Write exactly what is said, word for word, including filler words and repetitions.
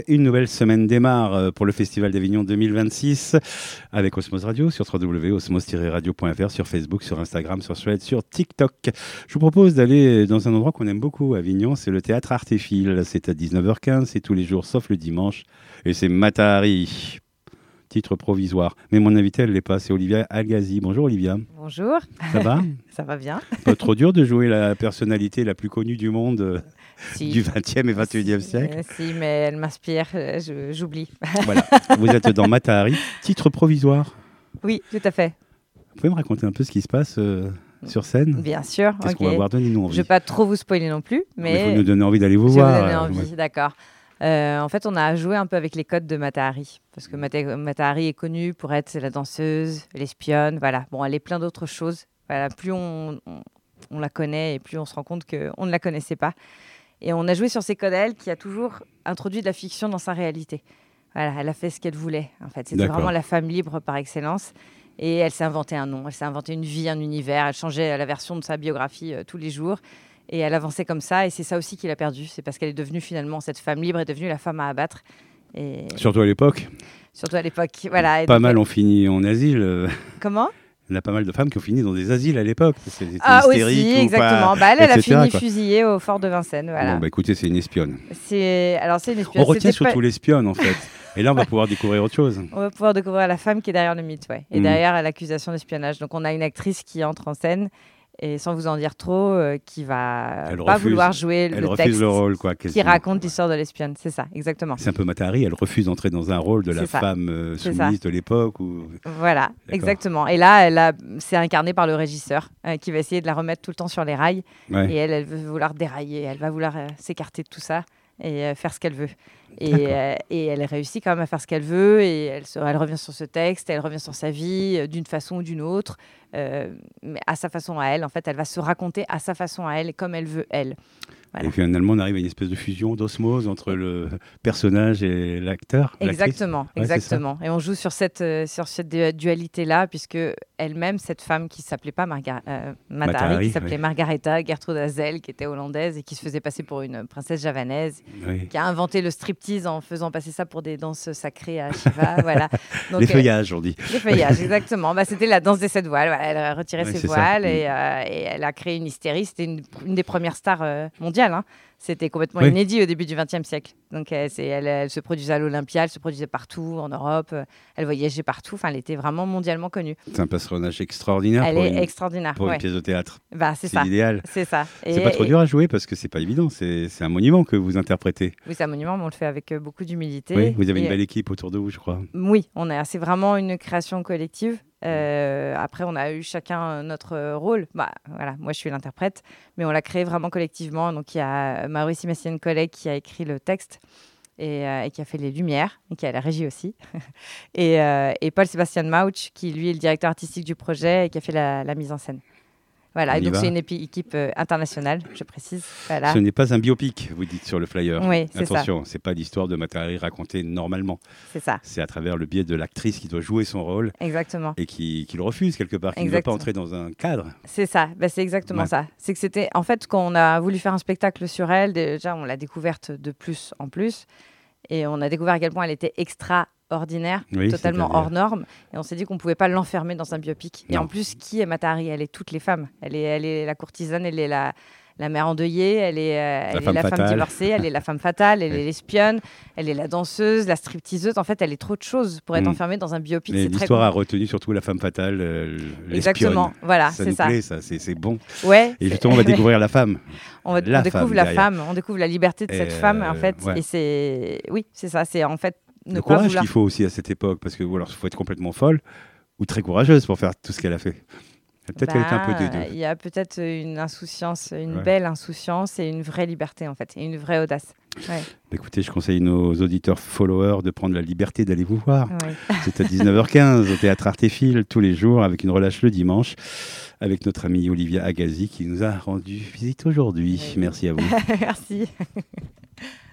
Une nouvelle semaine démarre pour le Festival d'Avignon deux mille vingt-six avec Osmose Radio sur w w w point osmose tiret radio point f r, sur Facebook, sur Instagram, sur Threads, sur TikTok. Je vous propose d'aller dans un endroit qu'on aime beaucoup à Avignon, c'est le théâtre Artéfil. C'est à dix-neuf heures quinze, c'est tous les jours sauf le dimanche et c'est Matahari. Titre provisoire. Mais mon invité, elle ne l'est pas, c'est Olivia Agazi. Bonjour Olivia. Bonjour. Ça va? Ça va bien. Pas trop dur de jouer la personnalité la plus connue du monde euh, si. du vingtième et vingt et unième siècle? Euh, si, mais elle m'inspire, euh, je, j'oublie. Voilà, vous êtes dans Matahari. Titre provisoire. Oui, tout à fait. Vous pouvez me raconter un peu ce qui se passe euh, sur scène? Bien sûr. Qu'est-ce okay. qu'on va voir? Donnez-nous envie. Je ne vais pas trop vous spoiler non plus, mais... Il faut nous donner envie d'aller vous je voir. Je vais vous donner euh, envie, ouais. d'accord. Euh, en fait, on a joué un peu avec les codes de Matahari, parce que Mata- Matahari est connue pour être la danseuse, l'espionne, voilà. Bon, elle est plein d'autres choses. Voilà, plus on, on, on la connaît et plus on se rend compte qu'on ne la connaissait pas. Et on a joué sur ces codes, elle, qui a toujours introduit de la fiction dans sa réalité. Voilà, elle a fait ce qu'elle voulait, en fait. C'était D'accord. vraiment la femme libre par excellence. Et elle s'est inventé un nom, elle s'est inventé une vie, un univers. Elle changeait la version de sa biographie euh, tous les jours. Et elle avançait comme ça, et c'est ça aussi qu'il a perdu. C'est parce qu'elle est devenue finalement, cette femme libre est devenue la femme à abattre. Et... Surtout à l'époque. Surtout à l'époque, voilà. Et pas donc, mal ont fini en asile. Comment? Il y a pas mal de femmes qui ont fini dans des asiles à l'époque. C'était ah hystérique aussi, ou exactement. Pas, bah, elle, elle a fini quoi. fusillée au fort de Vincennes. Voilà. Bon, bah écoutez, c'est une espionne. C'est... Alors, c'est une espionne. On retient C'était surtout pas... l'espionne, en fait. Et là, on va pouvoir découvrir autre chose. On va pouvoir découvrir la femme qui est derrière le mythe, ouais. Et Mmh. derrière l'accusation d'espionnage. Donc, on a une actrice qui entre en scène, et sans vous en dire trop, euh, qui va Elle pas refuse, vouloir jouer elle le refuse texte le rôle, quoi. qui quasiment. raconte l'histoire de l'espionne. C'est ça, exactement. C'est un peu Matahari, elle refuse d'entrer dans un rôle de la C'est ça. femme euh, C'est soumise ça. de l'époque. Ou... Voilà, D'accord. exactement. Et là, elle a... c'est incarné par le régisseur euh, qui va essayer de la remettre tout le temps sur les rails. Ouais. Et elle, elle veut vouloir dérailler, elle va vouloir euh, s'écarter de tout ça et euh, faire ce qu'elle veut. Et, D'accord. euh, et elle réussit quand même à faire ce qu'elle veut, et elle, se, elle revient sur ce texte, elle revient sur sa vie euh, d'une façon ou d'une autre, euh, mais à sa façon à elle. En fait, elle va se raconter à sa façon à elle et comme elle veut elle. Voilà. Et finalement, on arrive à une espèce de fusion, d'osmose entre le personnage et l'acteur. Exactement, Ouais, exactement. Et on joue sur cette, euh, sur cette du- dualité-là, puisque elle-même, cette femme qui s'appelait pas Marga- euh, Matahari, Matahari, qui s'appelait oui. Margareta Gertrude Hazel, qui était hollandaise et qui se faisait passer pour une princesse javanaise, Oui. qui a inventé le striptease en faisant passer ça pour des danses sacrées à Shiva. Voilà. Donc, Les euh, feuillages, on dit. les feuillages, exactement. Bah, c'était la danse des sept voiles. Voilà, elle a retiré Ouais, ses c'est ça. voiles Mm. et, euh, et elle a créé une hystérie. C'était une, une des premières stars euh, mondiales. Hein. C'était complètement Oui. inédit au début du vingtième siècle. Donc, euh, c'est, elle, elle se produisait à l'Olympia, elle se produisait partout en Europe, euh, elle voyageait partout. Enfin, elle était vraiment mondialement connue. C'est un personnage extraordinaire Elle pour, est une, extraordinaire. pour ouais. une pièce de théâtre. Bah, c'est, C'est ça. l'idéal. C'est ça. C'est Et- pas trop et- dur à jouer parce que c'est pas évident. C'est, c'est un monument que vous interprétez. Oui, c'est un monument, mais on le fait avec euh, beaucoup d'humilité. Oui, vous avez Et- une belle équipe autour de vous, je crois. Oui, on a, c'est vraiment une création collective. Euh, après, on a eu chacun notre euh, rôle. Bah, voilà, moi, je suis l'interprète, mais on l'a créé vraiment collectivement. Donc, il y a Maurice Messienne collègue qui a écrit le texte et, euh, et qui a fait les lumières et qui a la régie aussi. et, euh, et Paul-Sébastien Mauch, qui lui est le directeur artistique du projet et qui a fait la, la mise en scène. Voilà, On et y donc va. c'est une épi- équipe euh, internationale, je précise. Voilà. Ce n'est pas un biopic, vous dites sur le flyer. Oui, c'est ça. Attention, c'est pas l'histoire de Matahari racontée normalement. C'est ça, C'est à travers le biais de l'actrice qui doit jouer son rôle exactement. et qui, qui le refuse quelque part, qui ne veut pas Exactement. entrer dans un cadre. C'est ça, bah, c'est exactement Ouais. ça. C'est que c'était, en fait, quand on a voulu faire un spectacle sur elle, déjà, on l'a découverte de plus en plus. Et on a découvert à quel point elle était extraordinaire, Oui, totalement c'est-à-dire hors norme. Et on s'est dit qu'on ne pouvait pas l'enfermer dans un biopic. Et Non. en plus, qui est Matahari? Elle est toutes les femmes. Elle est, elle est la courtisane, elle est la, la mère endeuillée, elle est, euh, elle est femme la femme fatale. divorcée, elle est la femme fatale, elle Oui. est l'espionne, elle est la danseuse, la stripteaseuse. En fait, elle est trop de choses pour être Mm. enfermée dans un biopic. Mais C'est très l'histoire a con- retenu surtout la femme fatale, euh, l'espionne. Exactement, voilà, Ça c'est nous ça. plaît, ça, c'est, c'est bon. Ouais, Et c'est- justement, on va découvrir la femme. On, va- La on découvre femme la derrière. femme, on découvre la liberté de Et cette femme, en euh, fait. ouais. Et c'est, oui, c'est ça. C'est en fait ne Le pas courage vouloir. qu'il faut aussi à cette époque, parce que ou alors il faut être complètement folle ou très courageuse pour faire tout ce qu'elle a fait. Peut-être qu'elle était un peu des Bah, deux. Il y a peut-être une insouciance, une Ouais. belle insouciance et une vraie liberté, en fait, et une vraie audace. Ouais, Écoutez, je conseille nos auditeurs followers de prendre la liberté d'aller vous voir. ouais. C'est à dix-neuf heures quinze au théâtre Artéfil tous les jours avec une relâche le dimanche avec notre amie Olivia Agazi qui nous a rendu visite aujourd'hui. Oui. Merci à vous. Merci.